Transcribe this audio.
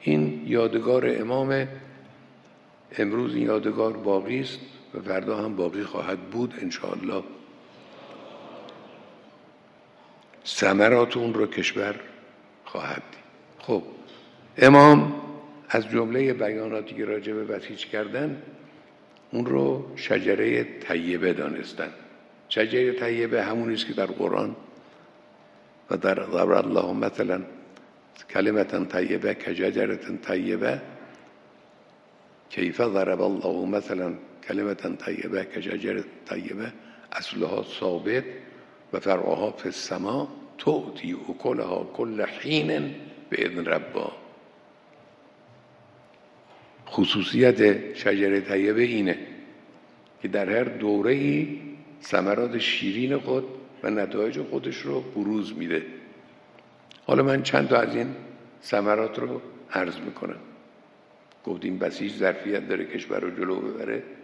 این یادگار امام، امروز این یادگار باقی است و فردا هم باقی خواهد بود انشاءالله. ثمرات اون رو کشور خواهد دید. خب امام از جمله بیاناتی که راجع به بسیج کردن اون رو شجره طیبه دانستن. شجره طیبه همونی است که در قرآن و در ضرب الله مثلا کلمة طیبه کشجره طیبه کیف ضرب الله مثلا کلمة طیبه کشجره طیبه اصلها ثابت و فرعها فی السماء تؤتی اکلها کل حین باذن ربها. خصوصیت شجره طیبه اینه که در هر دوره‌ای ثمرات شیرین خود و نتایج خودش رو بروز میده. حالا من چند تا از این ثمرات رو عرض میکنم. گفتیم بسیج ظرفیت داره کشور رو جلو ببره.